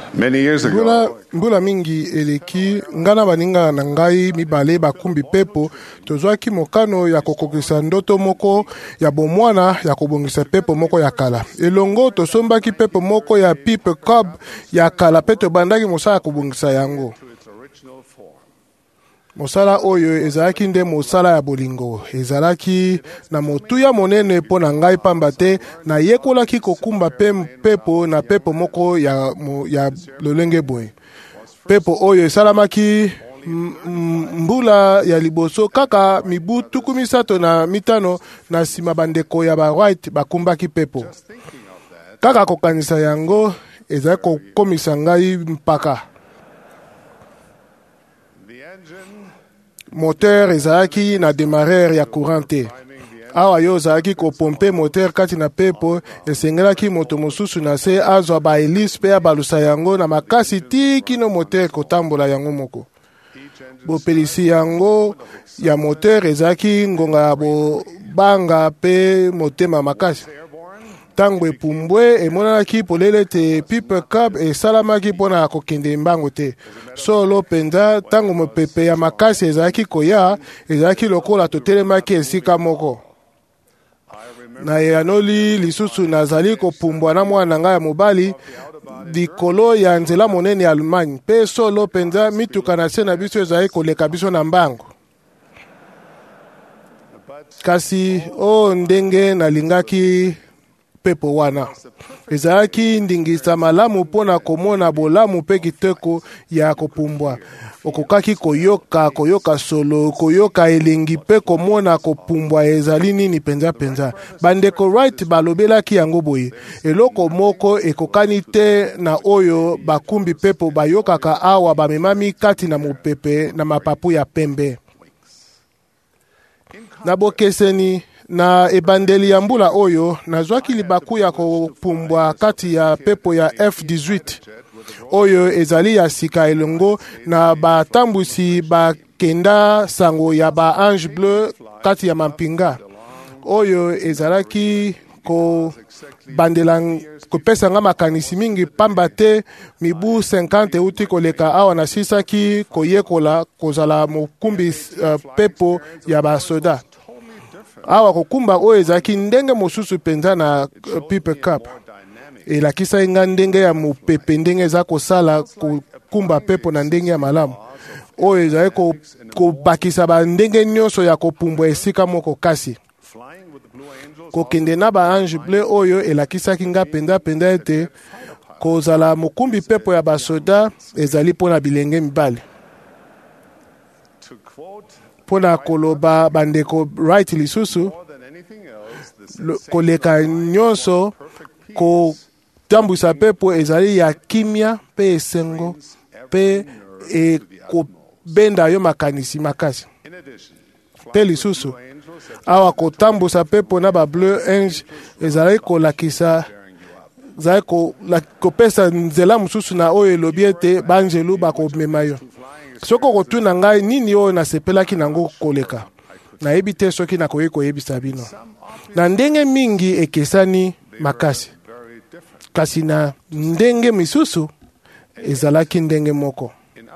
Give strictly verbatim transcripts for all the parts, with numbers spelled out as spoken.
Many years mbula, ago, mbula mingi eleki ngana baninga na ngai mibale bakumbi pepo tozwaki mokano ya kokokisa ndoto moko ya bomwana ya kobongisa pepo moko ya kala elongo tosombaki pepo moko ya pipe cob ya kala pe tobandaki mosala ya kobongisa yango. Mosala oyo ezalaki nde mosala ya bolingo, ezalaki na motuya monene mpo na ngai pamba te nayekolaki kokumba pe pepo na pepo moko ya, ya lolenge boye. Pepo oyo esalamaki mbula ya liboso kaka mibu tuku misato na mitano na nsima bandeko ya ba white bakumbaki pepo. Kaka kokanisa yango ezalaki kokomisa ngai mpaka. Moteur ezalaki na démarreur ya courant te. Awa yo ozalaki kopompe moteur kati na pepo esengelaki moto mosusu na se azwa ba hélice pe abalusa yango na makasi ti kino moteur kotambola yango moko. Bopelisi yango ya moteur ezalaki ngonga ya bobanga pe motema makasi. Tango epumbwe emonanaki polele te pipe cab esalamaki mpona kokende mbango te. Solo penza tango mopepe ya makasi ezalaki koya ezalaki lokola totelemaki esika moko. Na yanoli lisusu nazali kopumbwa na mwana ngai ya mobali likolo ya nzela monene ya Allemagne pe solo penza mituka na se na biso ezalaki koleka biso na mbango. Kasi o ndenge nalingaki pepo wana ezalaki ndingisa malamu mpona komona bolamu mpe kitoko ya kopumbwa. Okokaki koyoka koyoka solo koyoka elengi mpe komona kopumbwa ezali nini penza penza. Bandeko Wright balobelaki yango boye, eloko moko ekokani te na oyo bakumbi pepo bayokaka awa bamemami kati na mopepe na mapapu ya pembe. Na bokeseni na ebandeli ya mbula oyo nazwaki libaku ya kopumbwa kati ya pepo ya F dix-huit oyo ezali ya sika elongo na batambusi bakenda sango ya ba ange bleu kati ya mampinga oyo ezalaki ko bandela kopesa nga makanisi mingi pamba te mibu cinquante uti koleka awa na sisaki koyekola kozala mokumbi uh, pepo ya basoda. Awa kokumba oyo ezalaki ndenge mosusu penza na uh, pipe cup. Elakisa nga ndenge ya mopepe ndenge eza kosala kokumba pepo na ndenge ya malamu. Oyo ezali kobakisa ba ndenge nyonso ya kopumbwa esika moko kasi. Kokende na ba ange bleu oyo elakisaki nga penda penda ete kozala mokumbi pepo ya basoda ezali pona bilenge mibali. Pona koloba bandeko Wright lisusu koleka nyonso ko tambusa pepo ezali ya kimia pe esengo pe e kobenda yo makanisi makasi. Pe lisusu awa kotambusa pepo na ba bleu ange ezali kolakisa ezali kopesa nzela mosusu na oyo elobi ete banjelu bakomema yo. Soko kotuna ngai nini oyo nasepelaki nango koleka nayebi te soki nakoki koyebisa bino. Na ndenge mingi ekesani makasi kasi na ndenge misusu ezalaki ndenge moko.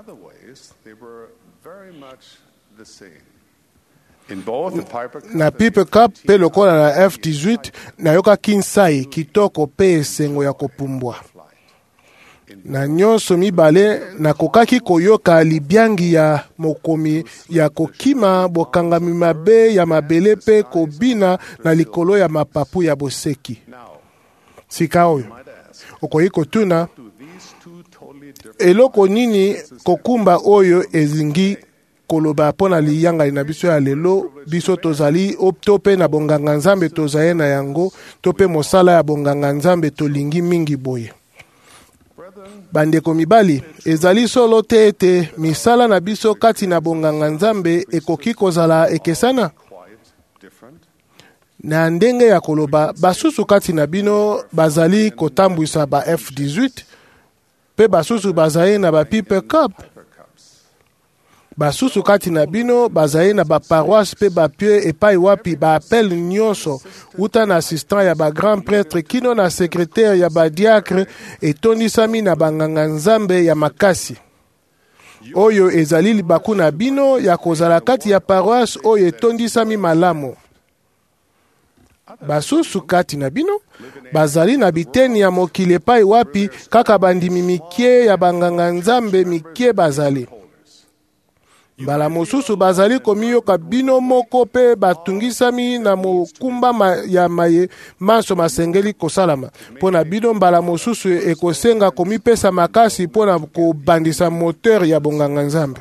Na pipe cup pe lokola na F dix-huit nayokaki nsai kitoko pe esengo ya kopumbwa. Na nyonso mibale nakokaki koyoka libiangi ya mokomi ya kokima bokangami mabe ya mabele pe kobina na likolo ya mapapu ya boseki. Sika oyo okoki kotuna eloko nini kokumba oyo ezingi koloba mpona liyanga na biso ya lelo biso tozali to pe na bonganga nzambe tozaye na yango to pe mosala ya bonganga nzambe tolingi mingi boye. Bandeko mibali ezali solo te ete misala na biso kati na bonganga nzambe ekoki kozala ekesana na ndenge ya koloba basusu kati na bino bazali kotambwisa ba F dix-huit pe basusu bazali na ba pipe cup. basusu kati na bino bazali na baparoise mpe bapie epai wapi baapele nyonso uta na assistant ya bagrand prêtre kino na secrétaire ya badiacre etondisami na banganga nzambe ya makasi oyo ezali libaku na bino ya kozala kati ya paroisse oyo etondisami malamu. Basusu kati na bino bazali na biteni ya mokili epai wapi kaka bandimi mikie ya banganga nzambe mikie bazali. Mbala mosusu bazali komiyoka bino moko pe batungisami na mokumba ma ya maye manso masengeli kosalama. Pona bino mbala mosusu ekosenga komipesa makasi pona kobandisa moteur ya bonganga nzambe.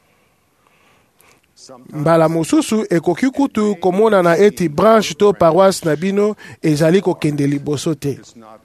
Mbala mosusu ekoki kutu komona na eti branche to paroisse na bino ezali kokende liboso te.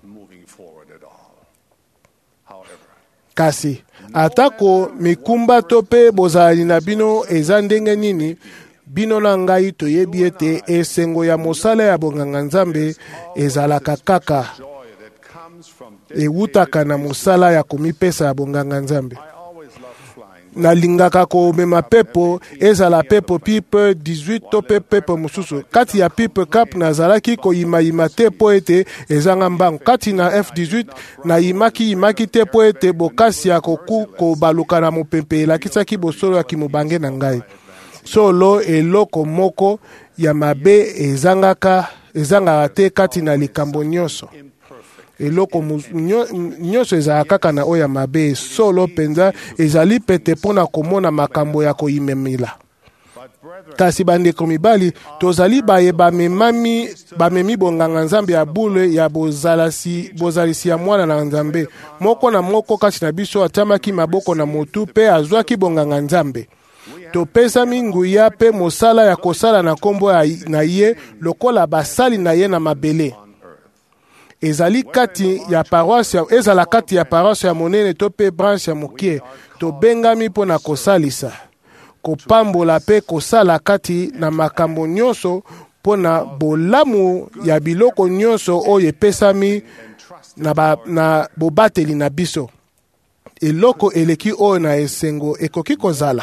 Kasi atako mikumba to pe bozali na bino eza ndenge nini bino na ngai toyebi ete esengo ya mosala ya bonganga nzambe ezalaka kaka ewutaka na mosala ya komipesa ya bonganga nzambe. Nalingaka komema pepo ezala pepo pipe dix-huit to pe pepo mosusu kati ya pipe cap nazalaki koyimayima te po ete ezanga mbango kati na F dix-huit nayimaki yimaki te po ete bokasi ya koku kobaluka na mopepe elakisaki bosolo ya kimobange na ngai solo eloko moko ya mabe ezangaka ezangaka te kati na likambo nyonso. Eloko nyonso ezala kaka na oya mabe solo penza ezali pete pona komona makambo ya koyimemela. Kasi bandeko mibali tozali baye bamemami bamemi bonganga nzambe ya bule ya bozalasi bozalisi ya mwana na nzambe moko na moko kati na biso atamaki maboko na motu pe azwaki bonganga nzambe. Topesami nguya pe mosala ya kosala na kombo na ye lokola basali na ye na mabele. Ezali kati ya paroisse ezala kati ya paroisse ya monene to pe branche ya mokie to bengami pona kosalisa kopambola pe kosala kati na makambo nyonso pona bolamu ya biloko nyonso oyo epesami na, ba, na bobateli na biso. Eloko eleki oyo na esengo ekoki kozala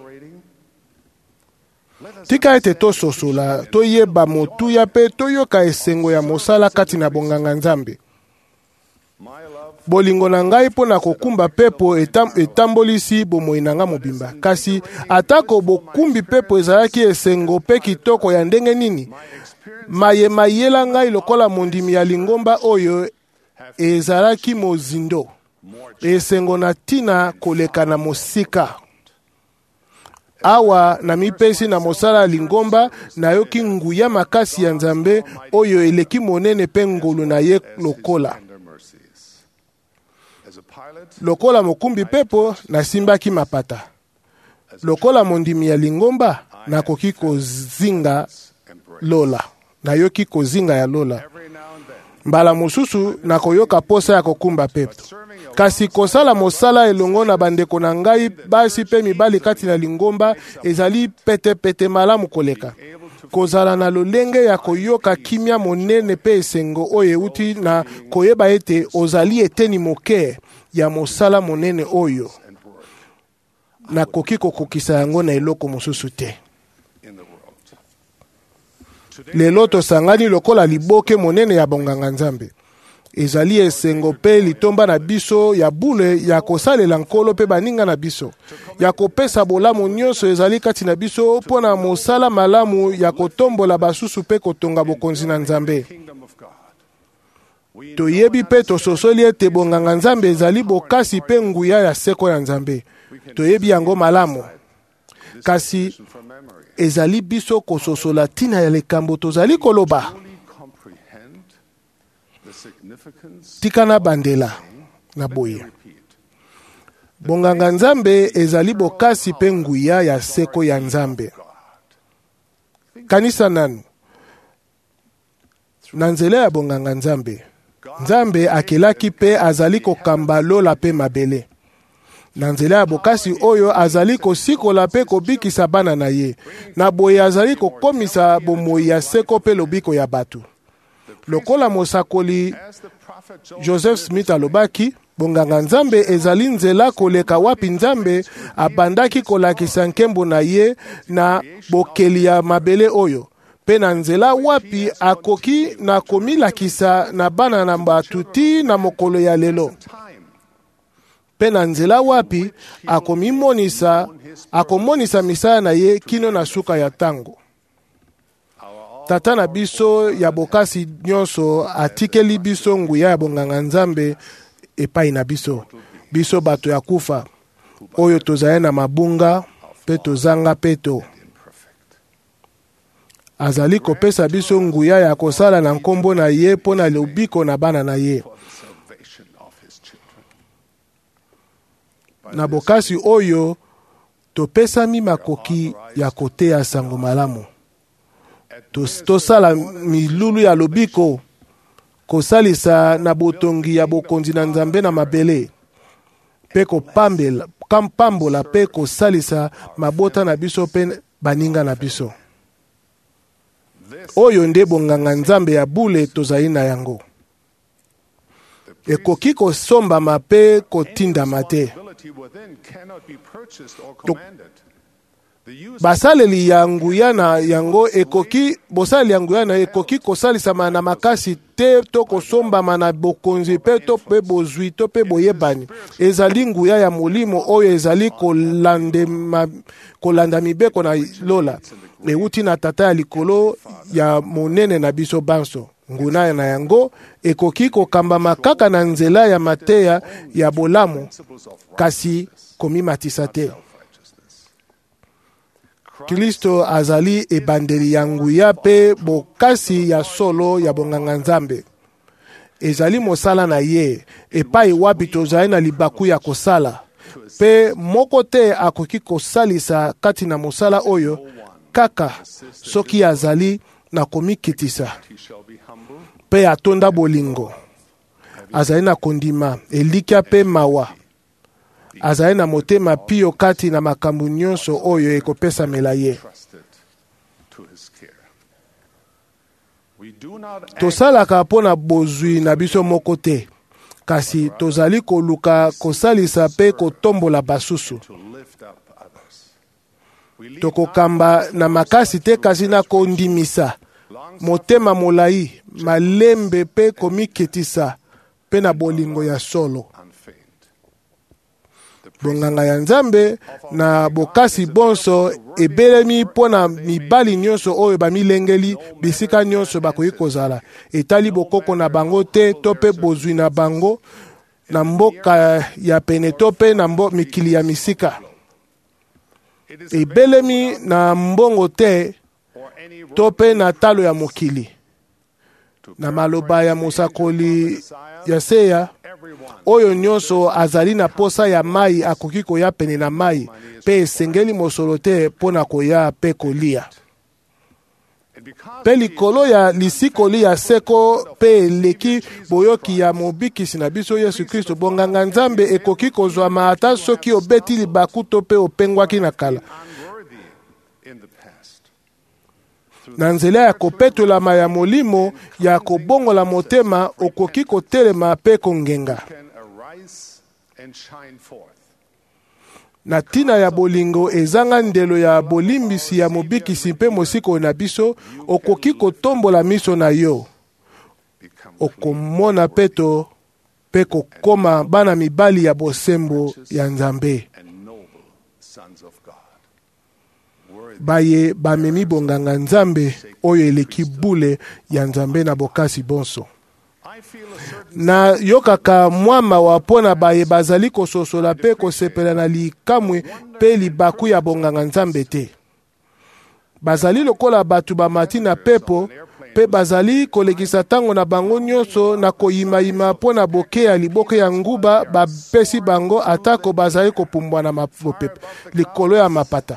tika ete tososola toyeba motuya pe toyoka esengo ya mosala kati na bonganga nzambe. Bolingo na ngai pona kokumba pepo etam, etambolisi bomoi na nga mobimba. Kasi atako bokumbi pepo ezalaki esengo pe kitoko ya ndenge nini maye mayela ngai lokola mondimi ya lingomba oyo ezalaki mozindo esengo na tina koleka na mosika. Awa na mipesi na mosala lingomba na yoki nguya makasi ya nzambe oyo eleki monene pe ngolu na ye lokola. Lokola mokumbi pepo na simbaki mapata. Lokola mondimi ya lingomba na koki kozinga lola. Na yoki kozinga ya lola. Mbala mosusu na koyoka posa ya kokumba pepo. Kasi kosala mosala elongo na bandeko na ngai basi pe mibali kati na lingomba ezali pete pete malamu koleka. Kozala na lolenge ya koyoka kimia monene pe esengo oyo euti na koyeba ete ozali eteni moke ya mosala monene oyo na koki kokokisa yango na eloko mosusu te. Lelo tosangani lokola liboke monene ya bonganga nzambe. Ezali esengo pe litomba na biso ya bule ya kosalela nkolo pe baninga na biso. Ya kopesa bolamu nyonso ezali kati na biso pona mosala malamu ya kotombola basusu pe kotonga bokonzi na nzambe. Toyebi pe tososoli ete bonganga nzambe ezali bokasi pe nguya ya seko ya nzambe. Toyebi yango malamu. Kasi ezali biso kososola tina ya likambo tozali koloba. Tika na bandela na boye. Bonganga nzambe ezali bokasi pe nguya ya seko ya nzambe. Kanisa nanu. Na nzela ya bonganga nzambe. Nzambe akelaki pe azali kokamba lola pe mabele. Na nzela ya bokasi oyo azali kosikola pe kobikisa bana na ye. Na boye azali kokomisa bomoi ya seko pe lobiko ya batu. Lokola mosakoli Joseph Smith alobaki, bonganga nzambe ezali nzela koleka wapi nzambe abandaki kolakisa nkembo na ye na bokeli ya mabele oyo, pe na nzela wapi akoki na komilakisa na bana na batu ti na mokolo ya lelo, pe na nzela wapi akomimonisa akomonisa misala na ye kino na suka ya tango. Tata na biso ya bokasi nyonso atikeli biso nguya ya bonganga nzambe epai na biso, biso bato ya kufa oyo tozali na mabunga pe tozanga peto. Azali kopesa biso nguya ya kosala na nkombo na ye mpo na lobiko na bana na ye. Na bokasi oyo topesami makoki ya koteya sango malamu, tosala milulu ya lobiko, kosalisa na botongi ya bokonzi na nzambe na mabele, pe kopambela kampambola pe kosalisa mabota na biso pe baninga na biso. Oyo nde bonganga nzambe ya bule tozali na yango. Ekoki kosombama pe kotindama te. Basaleli ya nguya na yango ekoki bosaleli ya nguya na ekoki kosalisama na makasi te to kosombama na bokonzi pe to pe bozwi to pe boyebani. Ezali nguya ya molimo oyo ezali kolande ma, kolanda mibeko na lola euti na tata ya likolo ya monene na biso banso. Nguna na yango ekoki kokambama kaka na nzela ya mateya ya bolamu kasi komimatisa te. Kristo azali ebandeli ya nguya pe bokasi ya solo ya bonganga nzambe. Ezali mosala na ye epai wapi tozali na libaku ya kosala, pe moko te akoki kosalisa kati na mosala oyo kaka soki azali na komikitisa pe atonda bolingo, azali na kondima elikya pe mawa, azali na motema pio kati na makambo nyonso oyo ekopesa mela ye. Tosalaka mpo na bozwi na biso moko te, kasi tozali koluka kosalisa pe kotombola basusu. Tokokamba na makasi te kasi na kondimisa motema molai, malembe pe komikitisa pe na bolingo ya solo. Bonganga ya nzambe na bokasi bonso ebelemi mpo na mibali nyonso oyo bamilengeli bisika nyonso bakoki kozala, etali bokoko na bango te to pe bozwi na bango na mboka ya pene to pe na mbo mikili ya misika. Ebelemi na mbongo te to pe na talo ya mokili. Na maloba ya mosakoli ya Seya, oyo nyonso azali na posa ya mai akoki koya pene na mai, pe esengeli mosolo te mpo na koya pe kolia. Pe likolo ya lisikoli ya seko pe eleki boyoki ya mobikisi na biso Yesu Kristo, bonganga nzambe ekoki kozwama ata soki obeti libaku to pe opengwaki na kala. Na nzela ya kopetolama ya molimo ya kobongola motema, okoki kotelema pe kongenga. Na tina ya bolingo ezanga ndelo ya bolimbisi ya mobikisi pe mosiko na biso, okoki kotombola miso na yo, okomona peto pe kokoma bana mibali ya bosembo ya Nzambe. Baye bamemi bonganga nzambe oyo eleki bule ya Nzambe na bokasi bonso. Na yokaka mwama wapona baye bazali kososola pe kosepela na likamwe pe libaku ya bonganga nzambe te. Bazali lokola batu bamati na pepo pe bazali kolekisa tango na bango nyonso na koyima-yima po na boke ya liboke ya nguba bapesi bango atako bazali kopumbwa na mapopepe likolo ya mapata.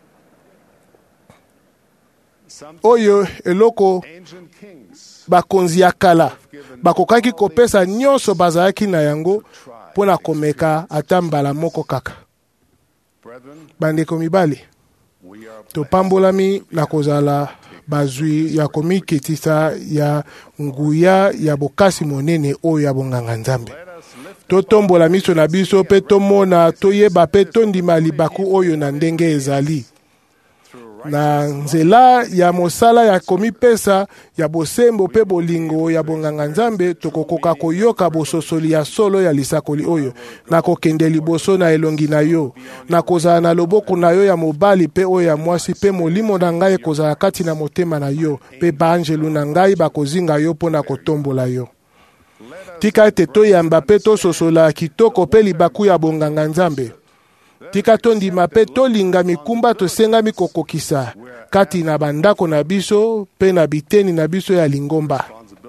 Oyo eloko bakonzi ya kala bakokaki kopesa nyonso bazalaki na yango mpo na komeka ata mbala moko kaka. Bandeko mibali, topambolami na kozala bazwi ya komikitisa ya nguya ya bokasi monene oyo ya bonganga nzambe. totombola miso na biso pe tomona toyeba pe tondima libaku oyo na ndenge ezali. Na nzela ya mosala ya komipesa ya bosembo pe bolingo ya bonganga nzambe tokokoka koyoka bososoli ya solo ya lisakoli oyo na kokende liboso na elongi na yo na kozala na loboko na yo ya mobali pe oyo ya mwasi pe molimo na ngai kozala kati na motema na yo pe baanjelu na ngai bakozinga yo mpo na kotombola yo. Tika ete toyamba pe tososola kitoko pe libaku ya bonganga nzambe. Tika tondima pe tolinga mikumba tosengami kokokisa kati na bandako na biso pe na biteni na biso ya lingomba.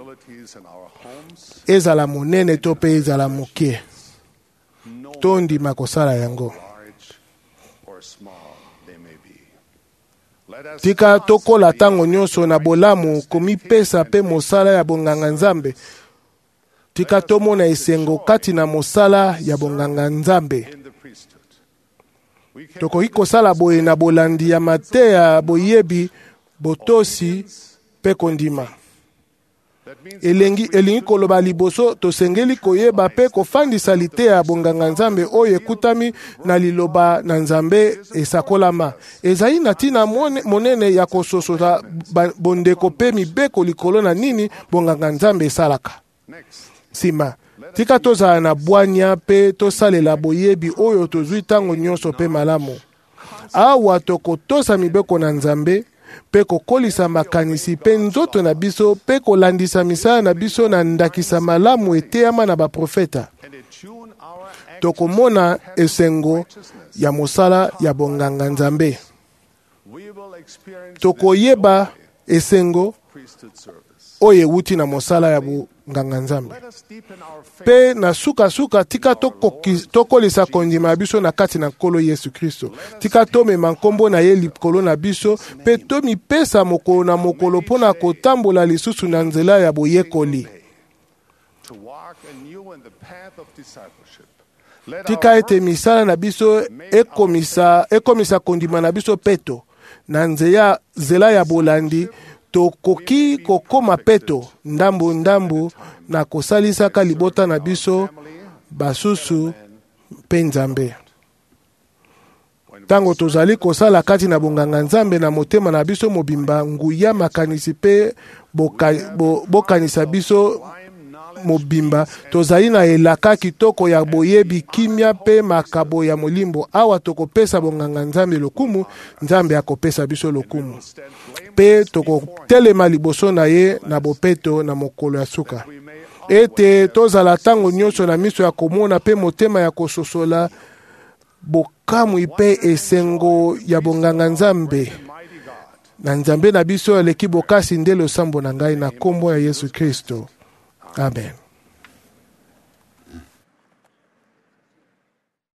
Ezala monene to pe ezala moke. Tondima kosala yango. Tika tokola tango nyonso na bolamu komipesa pe mosala ya bonganga nzambe. Tika tomona esengo kati na mosala ya bonganga nzambe. Tokoki kosala boye na bolandi ya mateya boyebi botosi pe kondima. Elengi elingi koloba liboso tosengeli koyeba pe kofandisa liteya bonganga nzambe oyo ekutami na liloba na nzambe esakolama. Ezali na tina monene ya kososola bondeko pe mibeko likolo na nini bonganga nzambe esalaka. Sima. Tika tozala na bwanya pe tosalela boyebi oyo tozwi tango nyonso pe malamu. Awa tokotosa mibeko na nzambe pe kokolisa makanisi pe nzoto na biso pe kolandisa misala na biso na ndakisa malamu eteyama na baprofeta. Tokomona esengo ya mosala ya bonganga nzambe. Tokoyeba esengo oyo ewuti na mosala ya bonganga nzambe. Pe na suka suka tika tokolisa kondima ya biso na kati na Nkolo Yesu Kristo. Tika tomema nkombo na ye likolo na biso pe tomipesa mokolo na mokolo mpona kotambola lisusu na nzela ya boyekoli. Tika ete misala na biso ekomisa ekomisa kondima na biso peto na nzela zela ya bolandi. Tokoki kokoma peto ndambu ndambu na kosalisaka libota na biso basusu pe nzambe. Tango tozali kosala kati na bonganga nzambe na motema na biso mobimba nguya makanisi pe boka, bo, bokanisa biso mobimba tozali na elaka kitoko ya boyebi kimia pe makabo ya molimbo. Awa tokopesa bonganga nzambe lokumu, nzambe akopesa biso lokumu. Pe tokotelema liboso na ye na bopeto na mokolo ya suka. Ete tozala tango nyonso na miso ya komona pe motema ya kososola bokamwi pe esengo ya bonganga nzambe. Na nzambe na biso eleki bokasi nde losambo na ngai na kombo ya Yesu Kristo. Amen.